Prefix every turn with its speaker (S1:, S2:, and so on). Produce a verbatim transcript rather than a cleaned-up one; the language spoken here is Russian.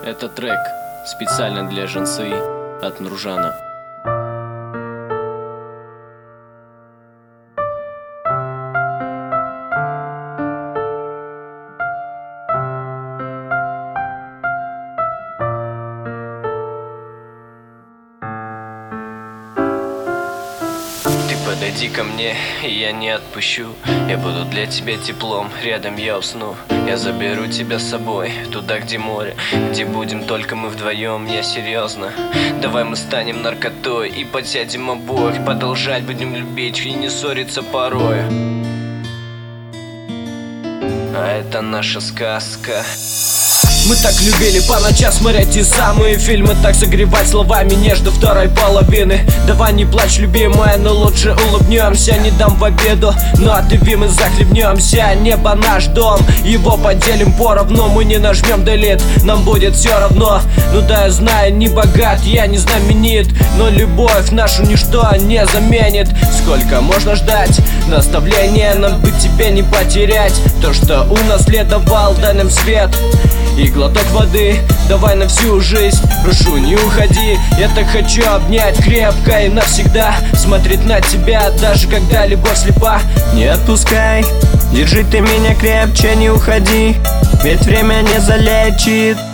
S1: Это трек специально для Женсы от Нуржана.
S2: Подойди ко мне, и я не отпущу. Я буду для тебя теплом, рядом я усну. Я заберу тебя с собой, туда, где море, где будем только мы вдвоем, я серьезно. Давай мы станем наркотой и подсядем обоих. Продолжать будем любить и не ссориться порой. А это наша сказка.
S3: Мы так любили по ночам смотреть те самые фильмы, так согревать словами нежно второй половины. Давай не плачь, любимая, но лучше улыбнемся. Не дам в обеду, но от любви мы захлебнемся. Небо наш дом, его поделим поровну. Мы не нажмем delete, нам будет все равно. Ну да, я знаю, не богат, я не знаменит, но любовь нашу ничто не заменит. Сколько можно ждать наставления, нам быть тебе не потерять. То, что унаследовал, дай нам свет и глоток воды, давай на всю жизнь. Прошу, не уходи, я так хочу обнять крепко и навсегда. Смотреть на тебя, даже когда любовь слепа.
S4: Не отпускай, держи ты меня крепче, не уходи, ведь время не залечит